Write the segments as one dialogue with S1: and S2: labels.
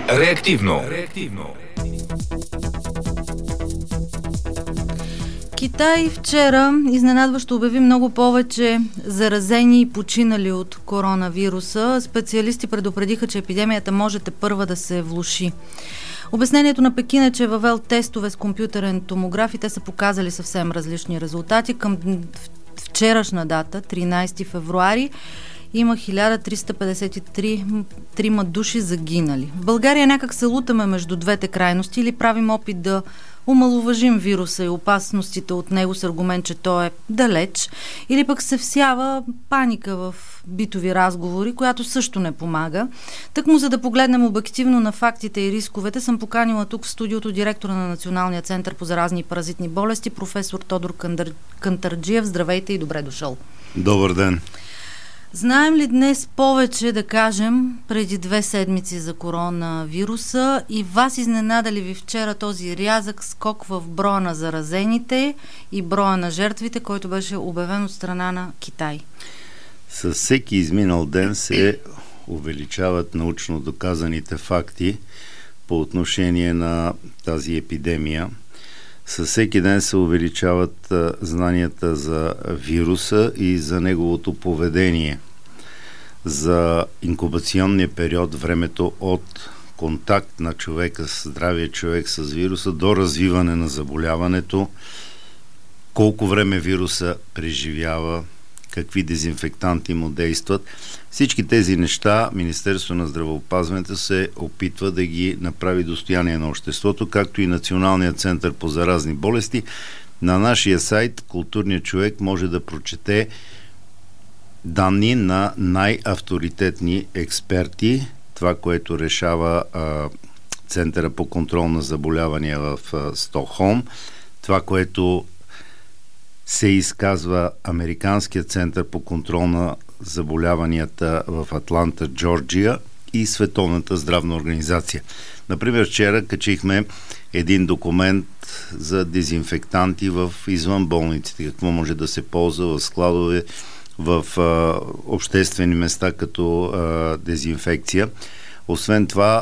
S1: Реактивно.
S2: Китай вчера изненадващо обяви много повече заразени и починали от коронавируса. Специалисти предупредиха, че епидемията може тепърва да се влоши. Обяснението на Пекин е, че е въвел тестове с компютърен томограф и те са показали съвсем различни резултати. Към вчерашна дата, 13 февруари, има 1353 души загинали. В България някак се лутаме между двете крайности или правим опит да омаловажим вируса и опасностите от него с аргумент, че той е далеч, или пък се всява паника в битови разговори, която също не помага. Тъкмо за да погледнем обективно на фактите и рисковете, съм поканила тук в студиото директора на Националния център по заразни и паразитни болести, професор Тодор Кантарджиев. Здравейте и добре дошъл.
S3: Добър ден.
S2: Знаем ли днес повече, да кажем, преди 2 седмици за коронавируса и вас изненада ли ви вчера този рязък скок в броя на заразените и броя на жертвите, който беше обявен от страна на Китай?
S3: Със всеки изминал ден се увеличават научно доказаните факти по отношение на тази епидемия. Със всеки ден се увеличават знанията за вируса и за неговото поведение, за инкубационния период, времето от контакт на човека, здравия човек с вируса до развиване на заболяването, колко време вируса преживява, какви дезинфектанти му действат. Всички тези неща Министерството на здравеопазването се опитва да ги направи достояние на обществото, както и Националният център по заразни болести. На нашия сайт Културният човек може да прочете данни на най-авторитетни експерти, това, което решава Центъра по контрол на заболявания в Стокхолм, това, което се изказва Американският център по контрол на заболяванията в Атланта, Джорджия и Световната здравна организация. Например, вчера качихме един документ за дезинфектанти в извън болниците, какво може да се ползва в складове, в обществени места като дезинфекция. Освен това,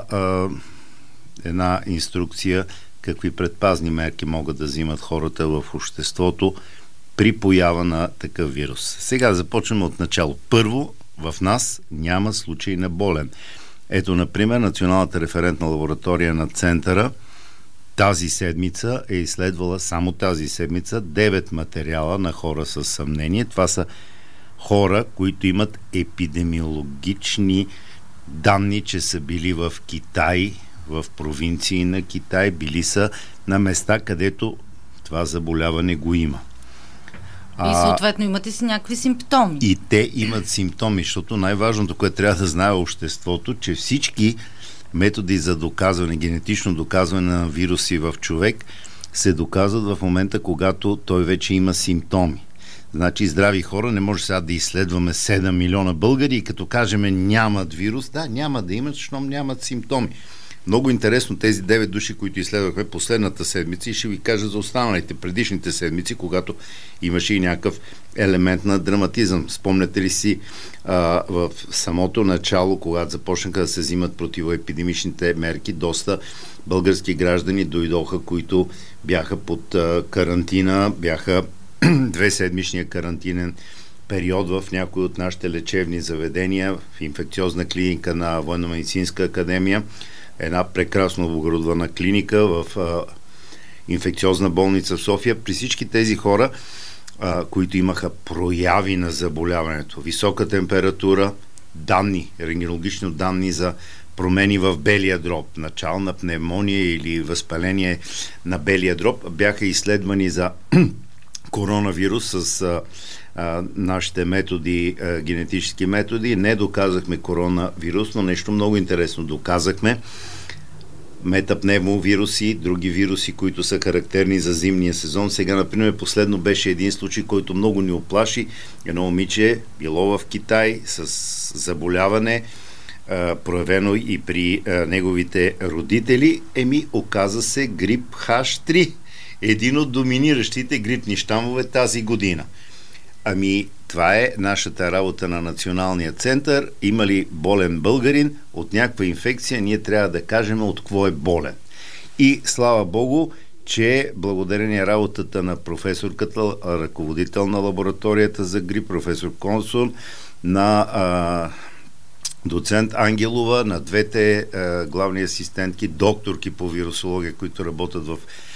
S3: една инструкция какви предпазни мерки могат да взимат хората в обществото при поява на такъв вирус. Сега започваме от начало. Първо, в нас няма случай на болен. Ето, например, Националната референтна лаборатория на Центъра тази седмица е изследвала само тази седмица 9 материала на хора с съмнение. Това са хора, които имат епидемиологични данни, че са били в Китай, в провинции на Китай, били са на места, където това заболяване го има.
S2: И съответно имате си някакви симптоми.
S3: И те имат симптоми, защото най-важното, което трябва да знае обществото, че всички методи за доказване, генетично доказване на вируси в човек се доказват в момента, когато той вече има симптоми. Значи здрави хора не може сега да изследваме 7 милиона българи и като кажем нямат вирус, да, няма да имат, щом нямат симптоми. Много интересно тези 9 души, които изследвахме последната седмица, и ще ви кажа за останалите предишните седмици, когато имаше и някакъв елемент на драматизъм. Спомняте ли си в самото начало, когато започнаха да се взимат противоепидемичните мерки, доста български граждани дойдоха, които бяха под карантина, бяха 2-седмичния карантинен период в някои от нашите лечебни заведения, в инфекциозна клиника на Военно-медицинска академия, една прекрасно оборудвана клиника в инфекциозна болница в София. При всички тези хора, които имаха прояви на заболяването, висока температура, данни, рентгенологични данни за промени в белия дроб, начална пневмония или възпаление на белия дроб, бяха изследвани за коронавирус с нашите методи, генетически методи. Не доказахме коронавирус, но нещо много интересно доказахме. Метапневмовируси, други вируси, които са характерни за зимния сезон. Сега, например, последно беше един случай, който много ни оплаши. Едно момиче било в Китай с заболяване, проявено и при неговите родители. Оказа се грип H3. Един от доминиращите грипни щамове тази година. Ами, това е нашата работа на Националния център. Има ли болен българин от някаква инфекция, ние трябва да кажем от какво е болен. И слава Богу, че благодарение работата на професорката, ръководител на лабораторията за грип, професор Консул, на доцент Ангелова, на двете главни асистентки, докторки по вирусология, които работят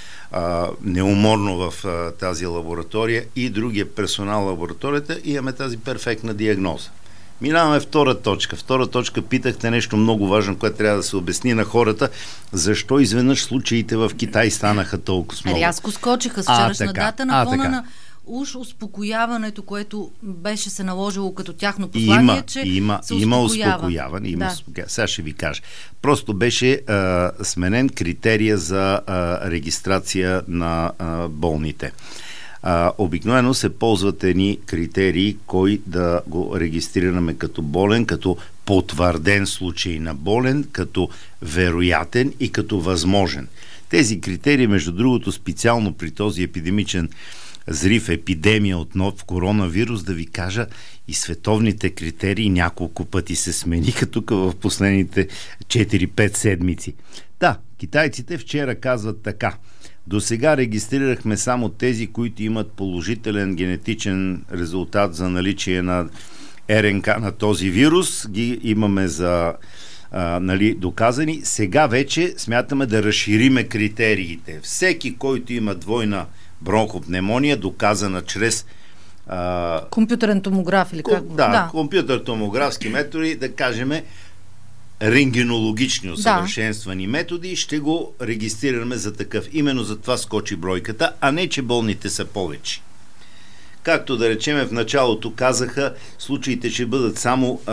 S3: неуморно в тази лаборатория, и другия персонал в лабораторията, и имаме тази перфектна диагноза. Минаваме втора точка. Втора точка, питахте нещо много важно, което трябва да се обясни на хората. Защо изведнъж случаите в Китай станаха толкова много?
S2: Рязко скочиха с вчерашна дата на фона на уж успокояването, което беше се наложило като тяхно послание, че
S3: има успокояване. Сега ще ви кажа. Просто беше сменен критерия за регистрация на болните. Обикновено се ползват едни критерии, кой да го регистрираме като болен, като потвърден случай на болен, като вероятен и като възможен. Тези критерии, между другото, специално при този епидемичен зрив, епидемия от нов коронавирус, да ви кажа, и световните критерии няколко пъти се смениха тук в последните 4-5 седмици. Да, китайците вчера казват така: до сега регистрирахме само тези, които имат положителен генетичен резултат за наличие на РНК на този вирус. Ги имаме за доказани. Сега вече смятаме да разшириме критериите. Всеки, който има двойна бронхопневмония, доказана чрез
S2: компютърен томограф или как?
S3: Компютър-томографски методи, да кажем рентгенологични усъвършенствани методи, ще го регистрираме за такъв. Именно за това скочи бройката, а не че болните са повече. Както да речем, в началото казаха, случаите ще бъдат само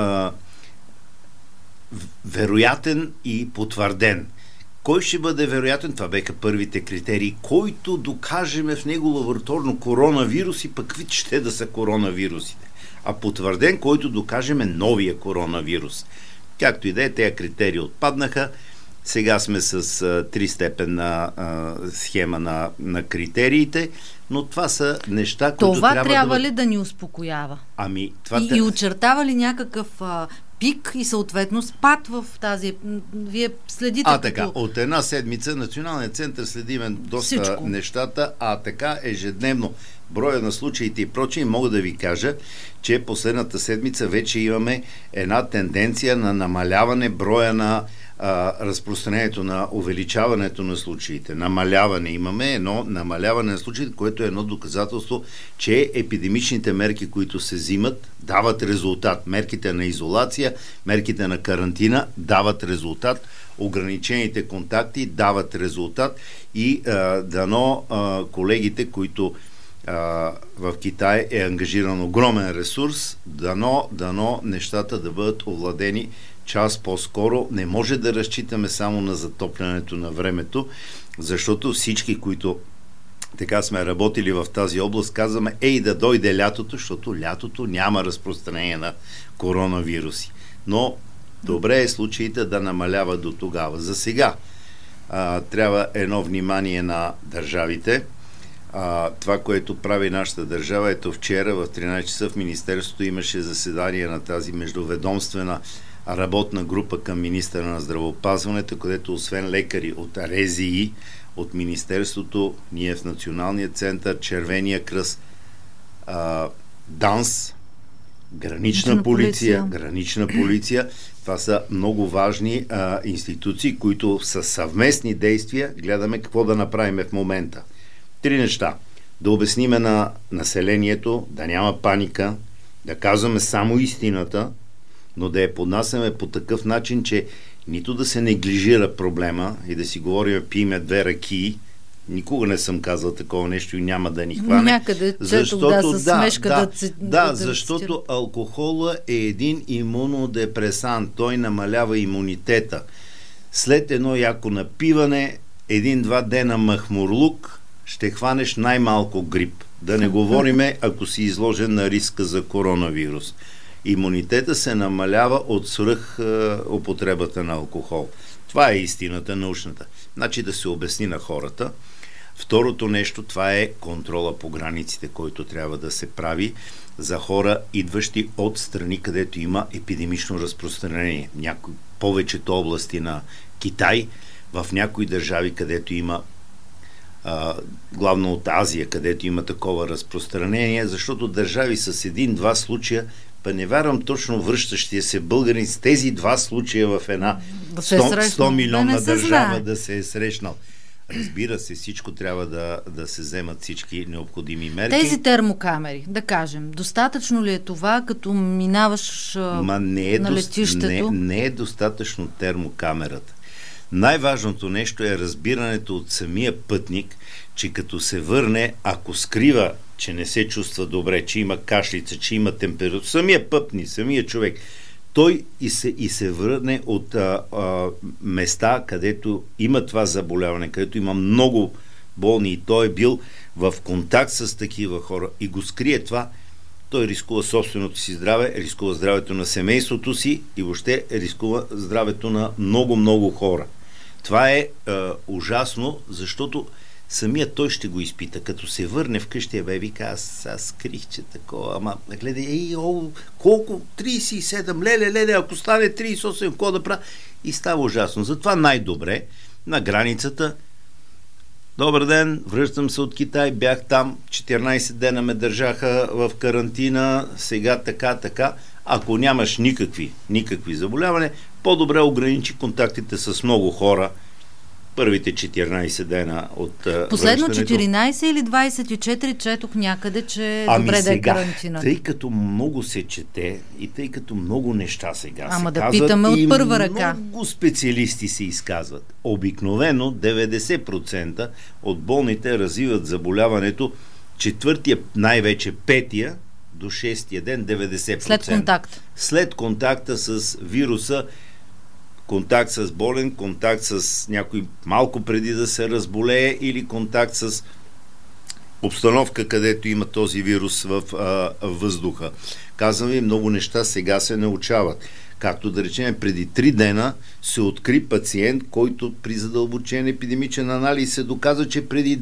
S3: вероятен и потвърден. Кой ще бъде вероятен? Това беха първите критерии. Който докажеме в него лабораторно коронавируси, пък какви ще да са коронавирусите. А потвърден, който докажеме новия коронавирус. Както и да е, тези критерии отпаднаха. Сега сме с 3-степенна схема на критериите, но това са неща, които
S2: това трябва ли да ни успокоява?
S3: Ами, това
S2: и очертава ли някакъв пик и съответно спад в тази... Вие следите
S3: така, от една седмица Националният център следиме доста нещата, така ежедневно броя на случаите и прочие, мога да ви кажа, че последната седмица вече имаме една тенденция на намаляване броя на разпространението, на увеличаването на случаите. Намаляване. Имаме едно намаляване на случаите, което е едно доказателство, че епидемичните мерки, които се взимат, дават резултат. Мерките на изолация, мерките на карантина дават резултат. Ограничените контакти дават резултат и дано колегите, които в Китай е ангажиран огромен ресурс, дано нещата да бъдат овладени час по-скоро. Не може да разчитаме само на затоплянето на времето, защото всички, които така сме работили в тази област, казваме, да дойде лятото, защото лятото няма разпространение на коронавируси. Но добре е случаите да намалява до тогава. За сега трябва едно внимание на държавите. Това, което прави нашата държава, ето вчера в 13 часа в Министерството имаше заседание на тази междуведомствена работна група към министъра на здравеопазването, където освен лекари от РЗИ, от Министерството, ние в Националния център, Червения кръст, ДАНС, гранична полиция. Това са много важни институции, които са съвместни действия. Гледаме какво да направим в момента. 3 неща. Да обясниме на населението, да няма паника, да казваме само истината, но да я поднасяме по такъв начин, че нито да се неглижира проблема и да си говорим, пиеме 2 ракии. Никога не съм казал такова нещо и няма да ни хване.
S2: Някъде, защото
S3: защото алкохола е един имунодепресант. Той намалява имунитета. След едно яко напиване, 1-2 дена махмурлук, ще хванеш най-малко грип. Да не говориме, ако си изложен на риска за коронавирус. Имунитета се намалява от свръх употребата на алкохол. Това е истината научната. Значи да се обясни на хората. Второто нещо, това е контрола по границите, който трябва да се прави за хора, идващи от страни, където има епидемично разпространение. Повечето области на Китай, в някои държави, където има главно от Азия, където има такова разпространение, защото държави с един-два случая, не вярвам точно връщащия се българин с тези два случая в една 100 милионна държава да се е срещнал. Разбира се, всичко трябва да се вземат всички необходими мерки.
S2: Тези термокамери, да кажем, достатъчно ли е това, като минаваш на летището?
S3: Не е достатъчно термокамерата. Най-важното нещо е разбирането от самия пътник, че като се върне, ако скрива, че не се чувства добре, че има кашлица, че има температура, самия пътник, самия човек, той и се върне от места, където има това заболяване, където има много болни и той е бил в контакт с такива хора и го скрие това, той рискува собственото си здраве, рискува здравето на семейството си и въобще рискува здравето на много хора. Това е ужасно, защото самия той ще го изпита. Като се върне вкъщи, вика, аз скрих, че такова, ама гледай, колко? 37, леле, ако стане 38, какво да правя? И става ужасно. Затова най-добре на границата. Добър ден, връщам се от Китай, бях там, 14 дена ме държаха в карантина, сега така. Ако нямаш никакви заболявания, по-добре ограничи контактите с много хора първите 14 дена от
S2: последно
S3: връщането.
S2: 14 или 24 четох някъде, че добре да е карантина.
S3: Тъй като много се чете и тъй като много неща сега се
S2: да
S3: казват
S2: питаме от първа ръка.
S3: Много специалисти се изказват. Обикновено 90% от болните развиват заболяването четвъртия, най-вече петия до 6-я ден 90%.
S2: След контакт.
S3: След контакта с вируса, контакт с болен, контакт с някой малко преди да се разболее или контакт с обстановка, където има този вирус в въздуха. Казвам ви, много неща сега се научават. Както да речем, преди 3 дена се откри пациент, който при задълбочен епидемичен анализ се доказа, че преди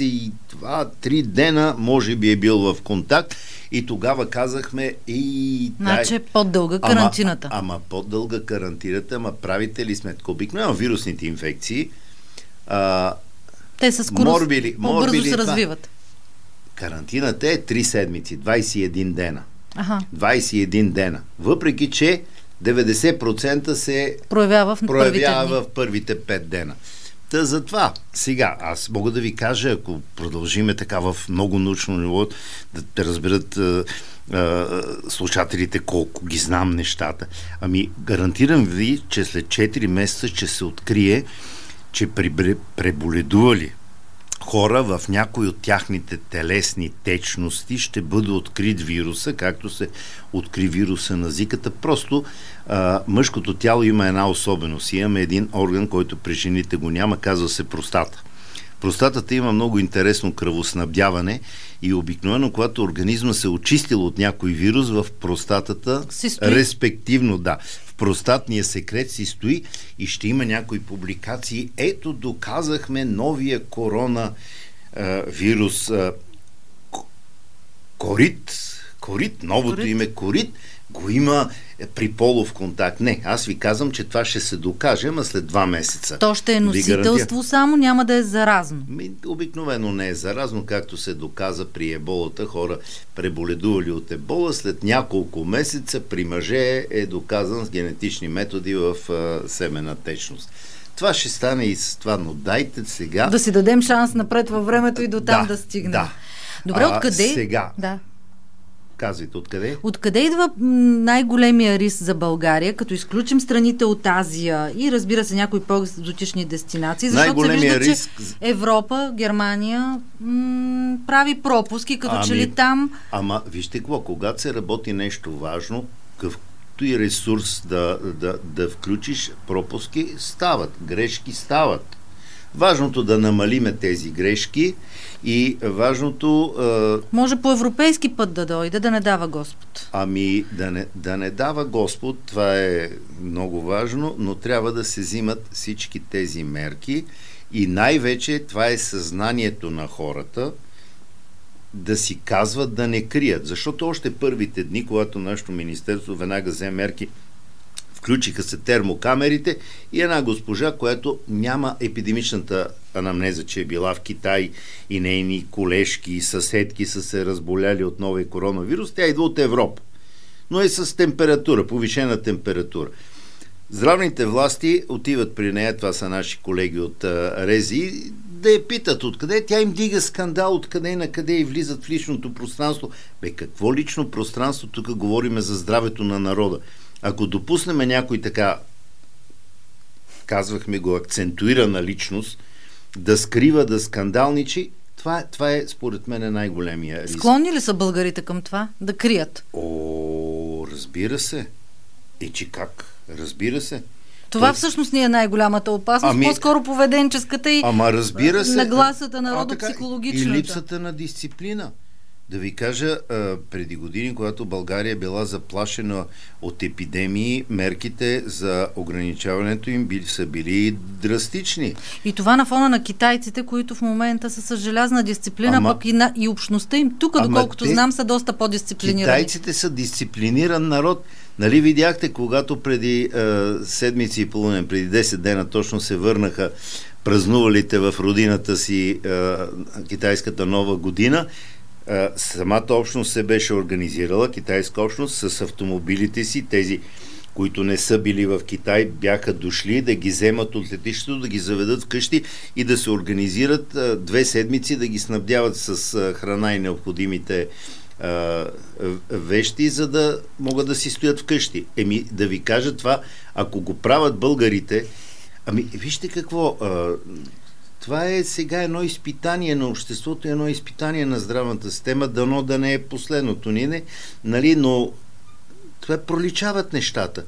S3: 22-3 дена може би е бил в контакт и тогава казахме
S2: значи по-дълга карантината.
S3: Ама по-дълга карантината, ама правите ли сметка? Обикновено вирусните инфекции
S2: те със скорост по-бързо се развиват.
S3: Карантината е 3 седмици, 21 дена.
S2: 21
S3: дена. Въпреки, че 90% се
S2: проявява
S3: в първите 5 дена. Та затова, сега, аз мога да ви кажа, ако продължиме така в много научно ниво, да разберат слушателите колко ги знам нещата. Гарантирам ви, че след 4 месеца ще се открие, че преболедували хора в някои от тяхните телесни течности ще бъде открит вируса, както се откри вируса на зиката. Просто мъжкото тяло има една особеност. Имаме един орган, който при жените го няма, казва се простата. Простатата има много интересно кръвоснабдяване и обикновено, когато организма се очистил от някой вирус, в простатата, респективно, в простатния секрет си стои и ще има някои публикации. Ето, доказахме новия корона вирус Корид, новото име Корид, го има при полов контакт. Не, аз ви казвам, че това ще се докаже, ама след 2 месеца.
S2: То ще е носителство само, няма да е заразно.
S3: Обикновено не е заразно, както се доказа при еболата. Хора преболедували от ебола, след няколко месеца при мъже е доказан с генетични методи в семена течност. Това ще стане и с това, но дайте сега...
S2: Да си дадем шанс напред във времето и до там да стигнем.
S3: Да.
S2: Добре, откъде?
S3: Сега...
S2: Да.
S3: Казвайте, откъде?
S2: Откъде идва най-големия риск за България, като изключим страните от Азия и разбира се някои по-екзотични дестинации, защото се вижда, че Европа, Германия прави пропуски, като че ли там...
S3: Ама вижте какво, когато се работи нещо важно, какъвто и ресурс да включиш, пропуски стават, грешки стават. Важното да намалиме тези грешки и важното...
S2: Може по европейски път да дойде, да не дава Господ.
S3: Да не дава Господ, това е много важно, но трябва да се взимат всички тези мерки И най-вече това е съзнанието на хората да си казват, да не крият. Защото още първите дни, когато нашето министерство веднага взе мерки, включиха се термокамерите и една госпожа, която няма епидемичната анамнеза, че е била в Китай и нейни колежки и съседки са се разболяли от новия коронавирус, тя идва от Европа. Но е с температура, повишена температура. Здравните власти отиват при нея, това са наши колеги от РЗИ, да я питат откъде. Тя им дига скандал, откъде и накъде и влизат в личното пространство. Какво лично пространство? Тук говорим за здравето на народа. Ако допуснем някой така, казвахме го, акцентуирана личност, да скрива, да скандалничи, това е според мен най-големия риск.
S2: Склонни ли са българите към това? Да крият?
S3: Разбира се. Че как? Разбира се.
S2: Това всъщност не е най-голямата опасност, по-скоро поведенческата и
S3: разбира се,
S2: нагласата народа психологичната.
S3: И липсата на дисциплина. Да ви кажа, преди години, когато България била заплашена от епидемии, мерките за ограничаването им са били драстични.
S2: И това на фона на китайците, които в момента са с желязна дисциплина, пък и общността им тук, доколкото знам, са доста по-дисциплинирани.
S3: Китайците са дисциплиниран народ. Нали видяхте, когато преди седмици и половина, преди 10 дена точно се върнаха празнувалите в родината си китайската нова година, самата общност се беше организирала, китайска общност, с автомобилите си, тези, които не са били в Китай, бяха дошли да ги вземат от летището, да ги заведат вкъщи и да се организират 2 седмици, да ги снабдяват с храна и необходимите вещи, за да могат да си стоят вкъщи. Да ви кажа това, ако го правят българите, вижте какво, това е сега едно изпитание на обществото, едно изпитание на здравната система, дано да не е последното ни, нали, но това проличават нещата.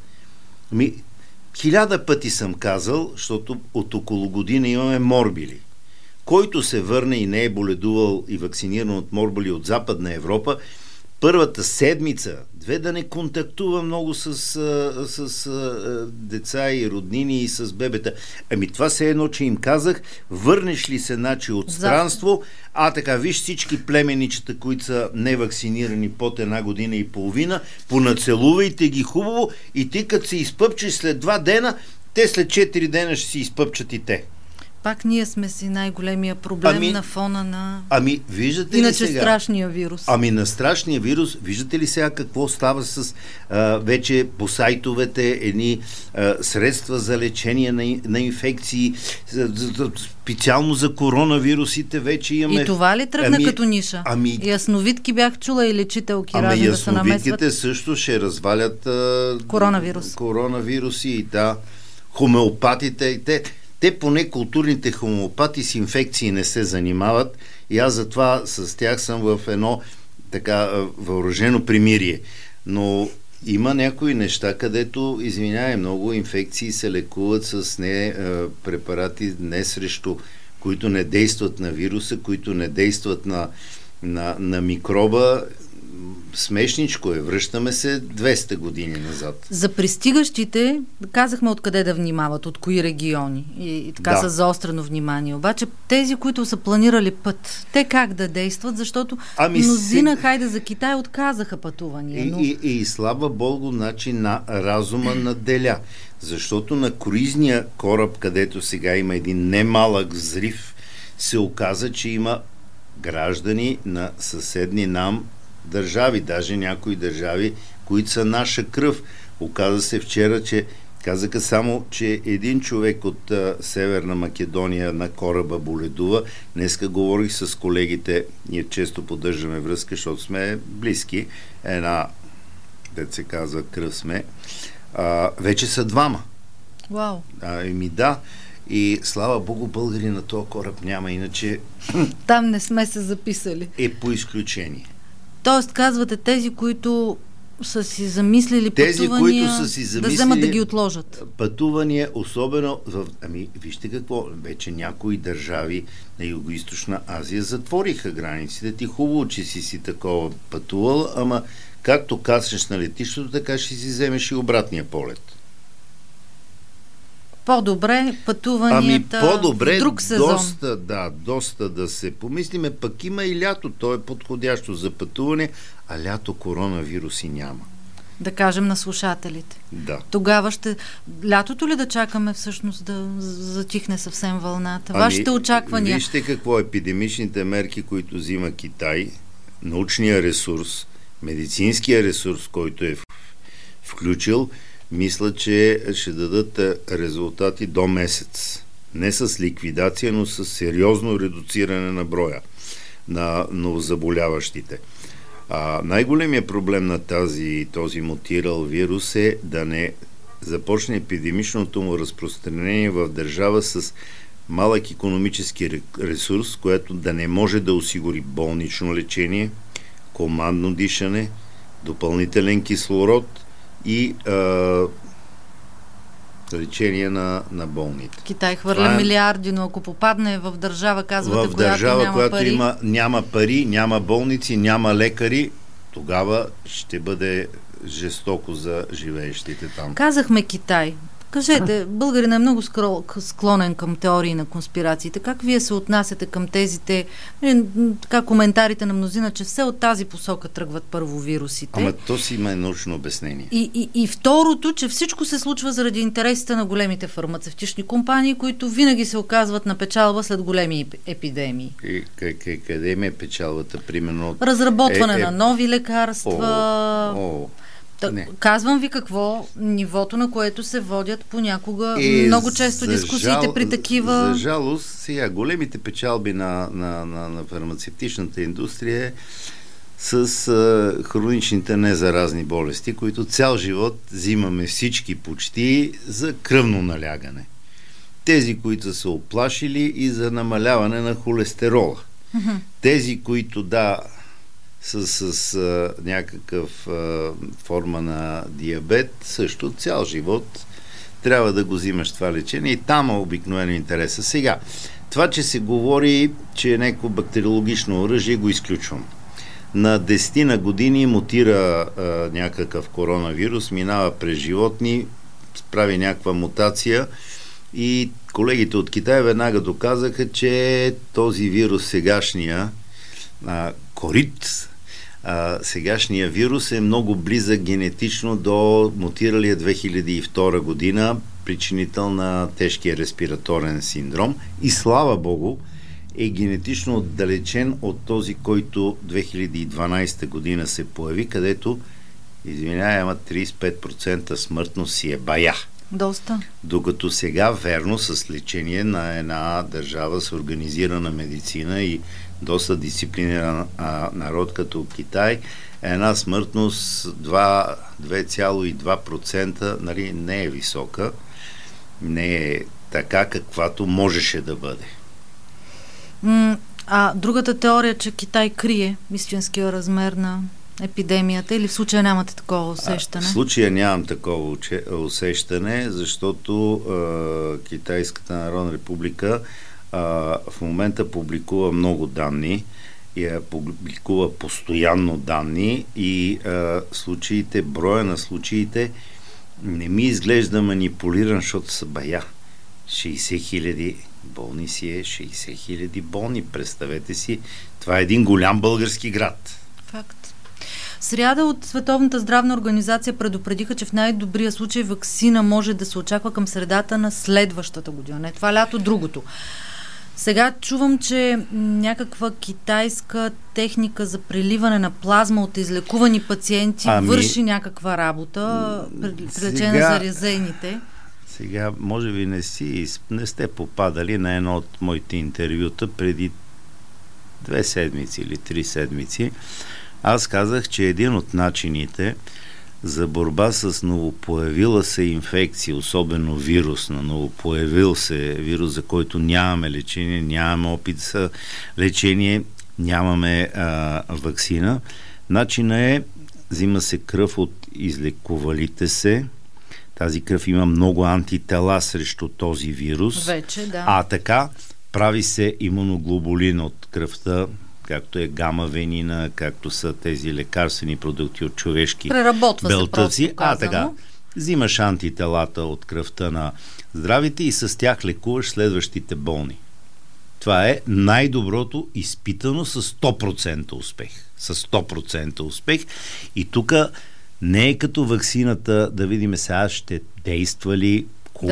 S3: 1000 пъти съм казал, защото от около година имаме морбили. Който се върне и не е боледувал и вакциниран от морбили от Западна Европа, първата седмица, 2 да не контактува много с деца и роднини и с бебета. Това се едно, че им казах, върнеш ли се от странство, така, виж всички племеничета, които са невакцинирани под 1 година и половина, понацелувайте ги хубаво и ти като се изпъпчеш след 2 дена, те след 4 дена ще си изпъпчат и те.
S2: Пак ние сме си най-големия проблем на фона на...
S3: виждате
S2: иначе
S3: ли сега?
S2: Страшния вирус.
S3: На страшния вирус, виждате ли сега какво става с вече по сайтовете едни средства за лечение на инфекции, специално за коронавирусите вече имаме...
S2: И това ли тръгна като ниша? Ясновидки бях чула и лечителки разни да се намесват.
S3: Ясновидките също ще развалят коронавируси и хомеопатите и те поне културните хомеопати с инфекции не се занимават и аз затова с тях съм в едно така въоръжено примирие. Но има някои неща, където, извинявай, много инфекции се лекуват с препарати не срещу, които не действат на вируса, които не действат на микроба. Смешничко е. Връщаме се 200 години назад.
S2: За пристигащите казахме откъде да внимават, от кои региони и така с заострено внимание. Обаче тези, които са планирали път, те как да действат, защото мнозина, хайде за Китай, отказаха пътувания. Но...
S3: И слава Богу, на разума наделя. Защото на круизния кораб, където сега има един немалък взрив, се оказа, че има граждани на съседни нам държави, даже някои държави, които са наша кръв. Оказа се вчера, че казаха само, че един човек от Северна Македония на кораба боледува. Днеска говорих с колегите, ние често поддържаме връзка, защото сме близки. Една, дет се казва, кръв сме. Вече са 2.
S2: Вау!
S3: И слава Богу, българи на този кораб няма, иначе...
S2: Там не сме се записали.
S3: По изключение.
S2: Тоест, казвате, тези, които са си замислили пътувания, да вземат да ги отложат.
S3: Пътувания, особено вижте какво, вече някои държави на Югоизточна Азия затвориха границите. Ти хубаво, че си такова пътувал, ама както кацнеш на летището, така ще си вземеш и обратния полет.
S2: По-добре пътуванията
S3: по-добре,
S2: в друг сезон.
S3: Доста да се помислиме. Пък има и лято. То е подходящо за пътуване, а лято коронавируси няма.
S2: Да кажем на слушателите.
S3: Да.
S2: Тогава лятото ли да чакаме всъщност да затихне съвсем вълната? Вашите очаквания?
S3: Вижте какво епидемичните мерки, които взима Китай, научния ресурс, медицинския ресурс, който е включил, мисля, че ще дадат резултати до месец. Не с ликвидация, но с сериозно редуциране на броя на новозаболяващите. Най-големият проблем на този мутирал вирус е да не започне епидемичното му разпространение в държава с малък икономически ресурс, което да не може да осигури болнично лечение, командно дишане, допълнителен кислород и лечение на болните.
S2: Китай хвърля милиарди, но ако попадне в държава, казвате,
S3: която няма пари, няма болници, няма лекари, тогава ще бъде жестоко за живеещите там.
S2: Казахме Китай. Кажете, българин е много склонен към теории на конспирациите. Как вие се отнасяте към коментарите на мнозина, че все от тази посока тръгват първо вирусите?
S3: То си има научно обяснение.
S2: И второто, че всичко се случва заради интересите на големите фармацевтични компании, които винаги се оказват на печалба след големи епидемии.
S3: Къде им е печалбата, примерно?
S2: Разработване на нови лекарства. Казвам ви какво нивото, на което се водят понякога много често дискусиите при такива...
S3: За жалост, сега големите печалби на фармацевтичната индустрия с хроничните незаразни болести, които цял живот взимаме всички почти за кръвно налягане. Тези, които са оплашили и за намаляване на холестерола. Тези, които с някакъв форма на диабет, също цял живот трябва да го взимаш това лечение и там е обикновено интереса. Сега, това, че се говори, че е някакво бактериологично оръжие, го изключвам. На 10 на години мутира някакъв коронавирус, минава през животни, прави някаква мутация и колегите от Китай веднага доказаха, че този вирус сегашния корид, сегашния вирус е много близък генетично до мутиралия 2002 година причинител на тежкия респираторен синдром и слава Богу е генетично отдалечен от този, който 2012 година се появи, където ама 35% смъртност си е бая.
S2: Доста.
S3: Докато сега, верно, с лечение на една държава с организирана медицина и доста дисциплиниран народ като Китай, една смъртност 2,2%, нали, не е висока, не е така, каквато можеше да бъде.
S2: Другата теория, че Китай крие истинския размер на епидемията, или в случая нямате такова усещане?
S3: В случая нямам такова усещане, защото Китайската народна република в момента публикува много данни и публикува постоянно данни и броя на случаите не ми изглежда манипулиран, защото са бая. 60 хиляди болни си е 60 хиляди болни. Представете си, това е един голям български град.
S2: Факт. Сряда от Световната здравна организация предупредиха, че в най-добрия случай ваксина може да се очаква към средата на следващата година. Не това лято, другото. Сега чувам, че някаква китайска техника за преливане на плазма от излекувани пациенти върши някаква работа при лечение на заразените.
S3: Сега, може би не сте попадали на едно от моите интервюта преди 2 седмици или 3 седмици. Аз казах, че един от начините за борба с новопоявила се инфекция, особено вирусна, новопоявил се вирус, за който нямаме лечение, нямаме опит за лечение, нямаме ваксина. Начинът е, взима се кръв от излекувалите се. Тази кръв има много антитела срещу този вирус.
S2: Вече, да.
S3: Така прави се имуноглобулин от кръвта, както е гама-венина, както са тези лекарствени продукти от човешки белтъци.
S2: Така.
S3: взимаш антителата от кръвта на здравите и с тях лекуваш следващите болни. Това е най-доброто, изпитано с 100% успех. С 100% успех. И тук не е като ваксината да видим сега ще действа ли,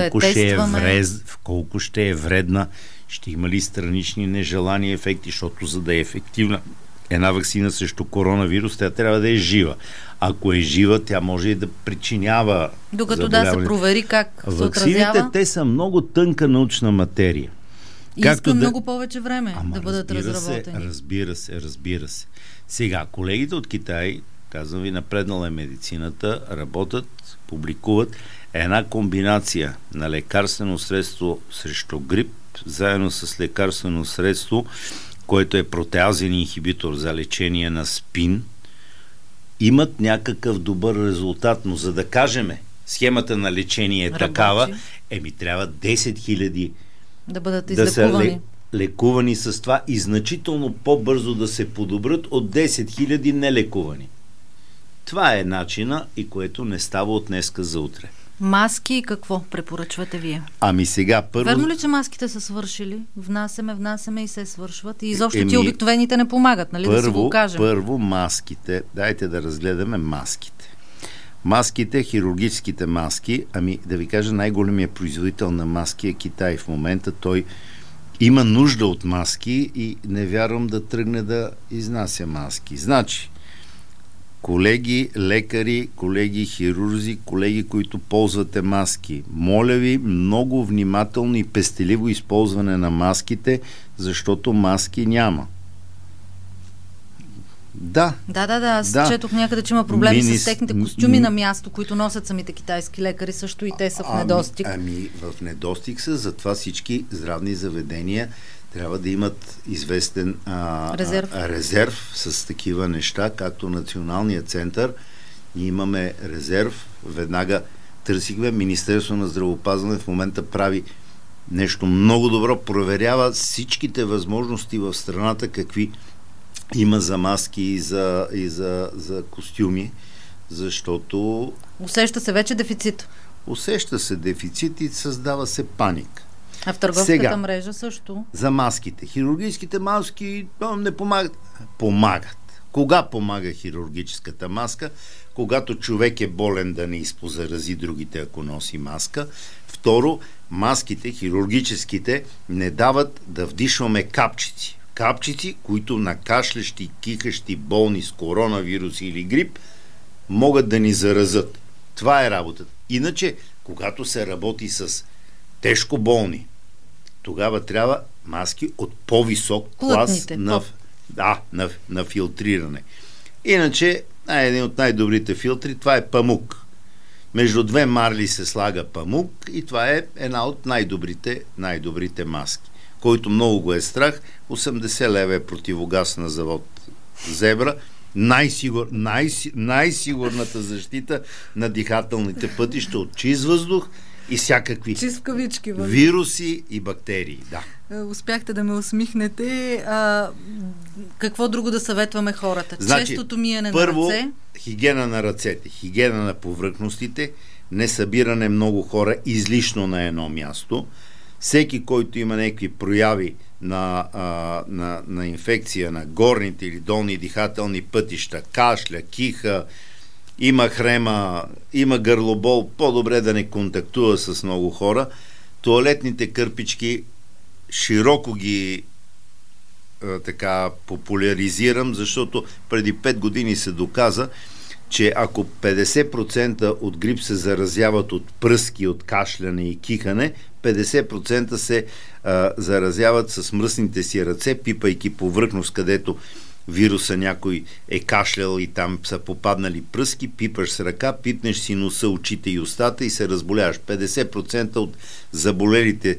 S3: колко ще е вредна, ще има ли странични нежелани ефекти, защото за да е ефективна една ваксина срещу коронавирус, тя трябва да е жива. Ако е жива, тя може и да причинява
S2: докато се провери как се отразява.
S3: Ваксините, те са много тънка научна материя.
S2: Иска много повече време да бъдат разработени.
S3: Разбира се. Сега, колегите от Китай, казвам ви, напреднала е медицината, работят, публикуват една комбинация на лекарствено средство срещу грип, заедно с лекарствено средство, което е протеазен инхибитор за лечение на СПИН, имат някакъв добър резултат, но за да кажем схемата на лечение е такава, трябва 10 000
S2: да бъдат излекувани.
S3: Да са лекувани с това и значително по-бързо да се подобрят от 10 000 нелекувани. Това е начина, и което не става от днеска за утре.
S2: Маски какво препоръчвате вие?
S3: Ами сега първо...
S2: Верно ли, че маските са свършили? Внасяме и се свършват. И изобщо ти обикновените не помагат, нали? Да си го кажем.
S3: Първо маските. Дайте да разгледаме маските. Маските, хирургическите маски, да ви кажа, най-големият производител на маски е Китай в момента. Той има нужда от маски и не вярвам да тръгне да изнася маски. Значи, колеги лекари, колеги хирурзи, колеги, които ползвате маски, моля ви много внимателно и пестеливо използване на маските, защото маски няма. Да.
S2: Аз четох някъде, че има проблеми с техните костюми на място, които носят самите китайски лекари, също и те са в недостиг.
S3: В недостиг са, затова всички здравни заведения трябва да имат известен резерв с такива неща, както Националния център. Ние имаме резерв. Веднага търсихме. Министерство на здравеопазване в момента прави нещо много добро. Проверява всичките възможности в страната, какви има за маски и за костюми, защото...
S2: Усеща се вече дефицит.
S3: Усеща се дефицит и създава се паника.
S2: А в търговската мрежа също?
S3: За маските. Хирургическите маски не помагат. Помагат. Кога помага хирургическата маска? Когато човек е болен, да не изпозарази другите, ако носи маска. Второ, маските, хирургическите, не дават да вдишваме капчици. Капчици, които на кашлящи, кихащи, болни с коронавирус или грип могат да ни заразят. Това е работата. Иначе, когато се работи с тежко болни, тогава трябва маски от по-висок клас на филтриране. Иначе, един от най-добрите филтри, това е памук. Между две марли се слага памук и това е една от най-добрите маски. Който много го е страх, 80 лева е противогаз на завод Зебра. Най-сигурната защита на дихателните пътища от чист въздух и всякакви вируси и бактерии. Да.
S2: Успяхте да ме усмихнете. Какво друго да съветваме хората?
S3: Значи,
S2: честото миене на
S3: първо,
S2: ръце?
S3: хигиена на ръцете, хигиена на повърхностите, не събиране много хора излишно на едно място. Всеки, който има някакви прояви на инфекция на горните или долни дихателни пътища, кашля, киха, има хрема, има гърлобол, по-добре да не контактува с много хора. Тоалетните кърпички широко ги популяризирам, защото преди 5 години се доказа, че ако 50% от грип се заразяват от пръски, от кашляне и кихане, 50% се заразяват с мръсните си ръце, пипайки повърхност, където вируса някой е кашлял и там са попаднали пръски, пипаш с ръка, пипнеш си носа, очите и устата и се разболяваш. 50% от заболелите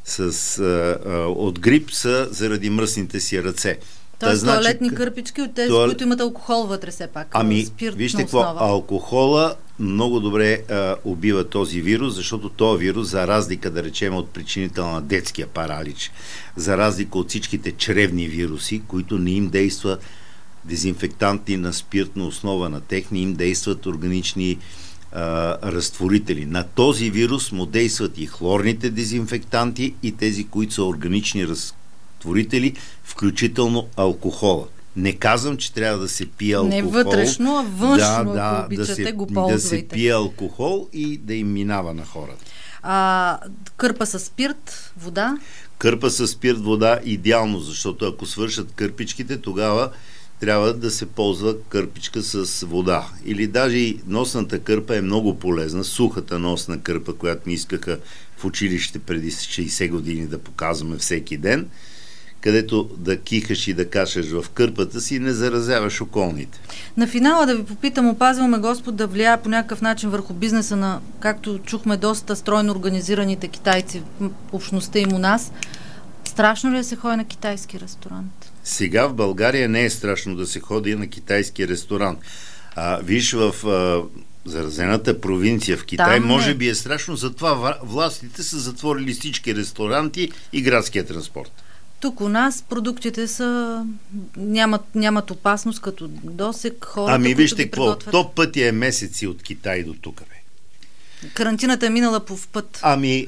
S3: от грип са заради мръсните си ръце.
S2: Тоест тоалетни кърпички от тези, които имат алкохол вътре все пак.
S3: Вижте какво, алкохола много добре убива този вирус, защото този вирус, за разлика, да речем, от причинител на детския паралич, за разлика от всичките чревни вируси, които не им действа дезинфектанти на спиртна основа, на тях не им действат органични разтворители. На този вирус му действат и хлорните дезинфектанти, и тези, които са органични разтворители, включително алкохола. Не казвам, че трябва да се пие алкохол.
S2: Не вътрешно, а външно, ако обичате, го ползвайте.
S3: Да се пие алкохол и да им минава на хората.
S2: Кърпа с спирт, вода?
S3: Кърпа с спирт, вода идеално, защото ако свършат кърпичките, тогава трябва да се ползва кърпичка с вода. Или даже и носната кърпа е много полезна. Сухата носна кърпа, която ни искаха в училище преди 60 години да показваме всеки ден, където да кихаш и да кашеш в кърпата си и не заразяваш околните.
S2: На финала да ви попитам, опазвал ме Господ да влияе по някакъв начин върху бизнеса на, както чухме, доста стройно организираните китайци, общността им у нас. Страшно ли е да се ходи на китайски ресторант?
S3: Сега в България не е страшно да се ходи на китайски ресторант. Виж, в заразената провинция в Китай може би е страшно, затова властите са затворили всички ресторанти и градския транспорт.
S2: Тук у нас продуктите са нямат опасност като досег, хората,
S3: които вижте
S2: ги приготвят.
S3: То пътя е месеци от Китай до тук, бе.
S2: Карантината е минала по път.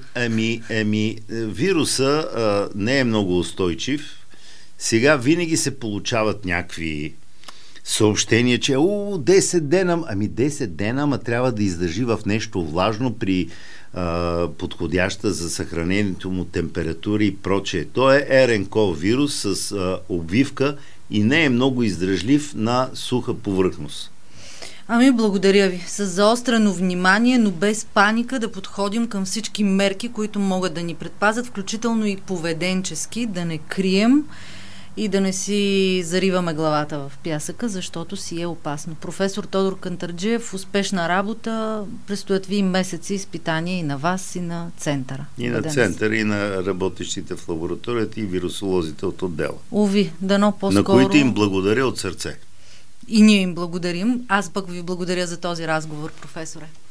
S3: Вируса не е много устойчив. Сега винаги се получават някакви съобщения, че 10 дена, 10 дена, ама трябва да издържи в нещо влажно при подходяща за съхранението му температура и прочее. То е РНК вирус с обвивка и не е много издръжлив на суха повърхност.
S2: Благодаря ви. С заострено внимание, но без паника да подходим към всички мерки, които могат да ни предпазят, включително и поведенчески, да не крием и да не си зариваме главата в пясъка, защото си е опасно. Професор Тодор Кантарджиев, успешна работа. Предстоят ви месеци изпитания и на вас, и на центъра.
S3: И на центъра, и на работещите в лабораторията, и вирусолозите от отдела.
S2: Дано по-скоро...
S3: На които им благодаря от сърце.
S2: И ние им благодарим. Аз пък ви благодаря за този разговор, професоре.